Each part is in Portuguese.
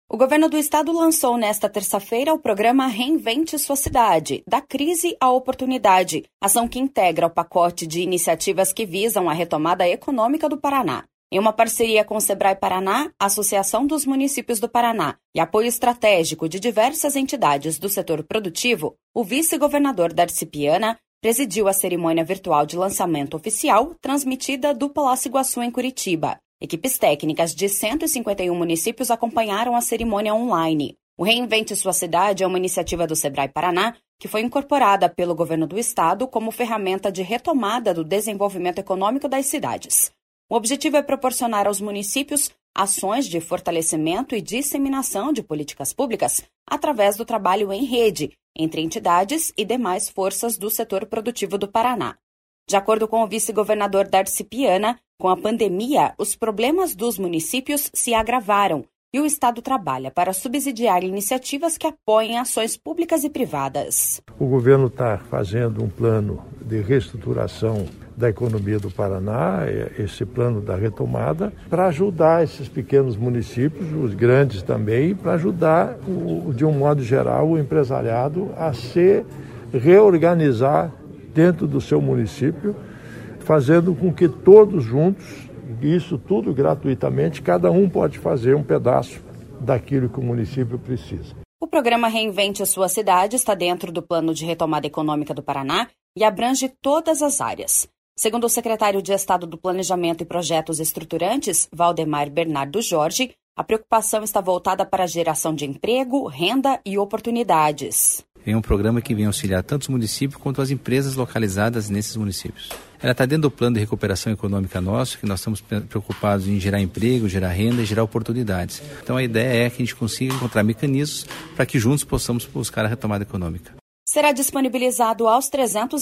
O governo do estado lançou nesta terça-feira o programa Reinvente Sua Cidade, da crise à oportunidade, ação que integra o pacote de iniciativas que visam a retomada econômica do Paraná. Em uma parceria com o Sebrae Paraná, Associação dos Municípios do Paraná e apoio estratégico de diversas entidades do setor produtivo, o vice-governador Darcy Piana presidiu a cerimônia virtual de lançamento oficial transmitida do Palácio Iguaçu em Curitiba. Equipes técnicas de 151 municípios acompanharam a cerimônia online. O Reinvente Sua Cidade é uma iniciativa do Sebrae Paraná que foi incorporada pelo governo do estado como ferramenta de retomada do desenvolvimento econômico das cidades. O objetivo é proporcionar aos municípios ações de fortalecimento e disseminação de políticas públicas através do trabalho em rede entre entidades e demais forças do setor produtivo do Paraná. De acordo com o vice-governador Darcy Piana, com a pandemia, os problemas dos municípios se agravaram e o Estado trabalha para subsidiar iniciativas que apoiem ações públicas e privadas. O governo está fazendo um plano de reestruturação da economia do Paraná, esse plano da retomada, para ajudar esses pequenos municípios, os grandes também, para ajudar, de um modo geral, o empresariado a se reorganizar dentro do seu município, fazendo com que todos juntos, isso tudo gratuitamente, cada um pode fazer um pedaço daquilo que o município precisa. O programa Reinvente a Sua Cidade está dentro do Plano de Retomada Econômica do Paraná e abrange todas as áreas. Segundo o secretário de Estado do Planejamento e Projetos Estruturantes, Valdemar Bernardo Jorge, a preocupação está voltada para a geração de emprego, renda e oportunidades. É um programa que vem auxiliar tanto os municípios quanto as empresas localizadas nesses municípios. Ela está dentro do plano de recuperação econômica nosso, que nós estamos preocupados em gerar emprego, gerar renda e gerar oportunidades. Então a ideia é que a gente consiga encontrar mecanismos para que juntos possamos buscar a retomada econômica. Será disponibilizado aos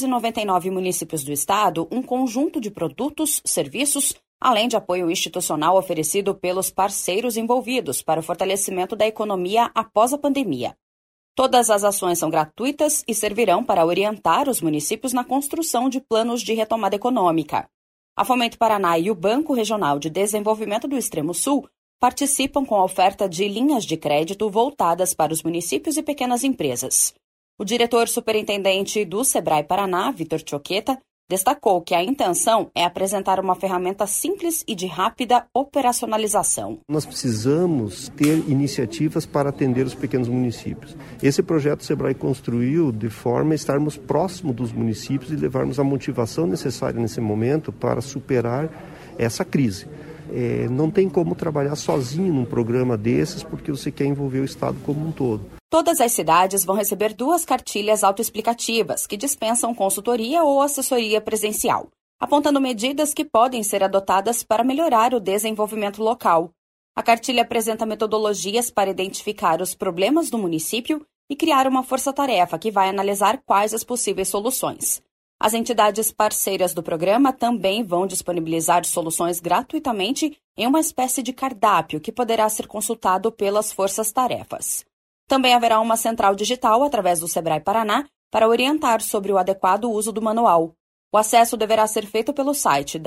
399 municípios do estado um conjunto de produtos, serviços, além de apoio institucional oferecido pelos parceiros envolvidos para o fortalecimento da economia após a pandemia. Todas as ações são gratuitas e servirão para orientar os municípios na construção de planos de retomada econômica. A Fomento Paraná e o Banco Regional de Desenvolvimento do Extremo Sul participam com a oferta de linhas de crédito voltadas para os municípios e pequenas empresas. O diretor superintendente do Sebrae Paraná, Vitor Choqueta, destacou que a intenção é apresentar uma ferramenta simples e de rápida operacionalização. Nós precisamos ter iniciativas para atender os pequenos municípios. Esse projeto o Sebrae construiu de forma a estarmos próximos dos municípios e levarmos a motivação necessária nesse momento para superar essa crise. Não tem como trabalhar sozinho num programa desses porque você quer envolver o Estado como um todo. Todas as cidades vão receber 2 cartilhas autoexplicativas que dispensam consultoria ou assessoria presencial, apontando medidas que podem ser adotadas para melhorar o desenvolvimento local. A cartilha apresenta metodologias para identificar os problemas do município e criar uma força-tarefa que vai analisar quais as possíveis soluções. As entidades parceiras do programa também vão disponibilizar soluções gratuitamente em uma espécie de cardápio que poderá ser consultado pelas forças-tarefas. Também haverá uma central digital através do Sebrae Paraná para orientar sobre o adequado uso do manual. O acesso deverá ser feito pelo site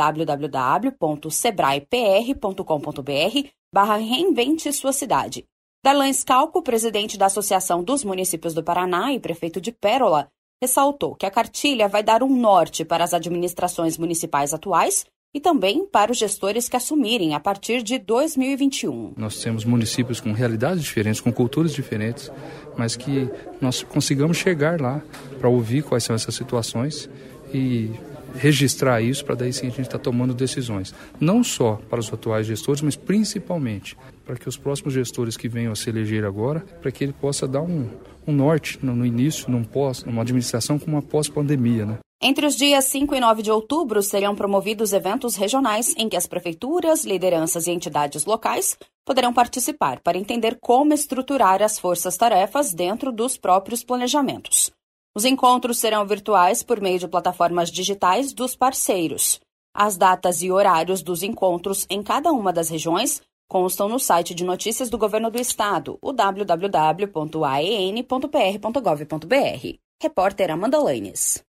www.sebraepr.com.br/reinvente sua cidade. Darlan Scalco, presidente da Associação dos Municípios do Paraná e prefeito de Pérola, ressaltou que a cartilha vai dar um norte para as administrações municipais atuais e também para os gestores que assumirem a partir de 2021. Nós temos municípios com realidades diferentes, com culturas diferentes, mas que nós consigamos chegar lá para ouvir quais são essas situações e registrar isso para daí sim a gente estar tomando decisões. Não só para os atuais gestores, mas principalmente para que os próximos gestores que venham a se eleger agora, para que ele possa dar um norte no início, numa administração com uma pós-pandemia, né? Entre os dias 5 e 9 de outubro, serão promovidos eventos regionais em que as prefeituras, lideranças e entidades locais poderão participar para entender como estruturar as forças-tarefas dentro dos próprios planejamentos. Os encontros serão virtuais por meio de plataformas digitais dos parceiros. As datas e horários dos encontros em cada uma das regiões constam no site de notícias do Governo do Estado, o www.aen.pr.gov.br. Repórter Amanda Lanes.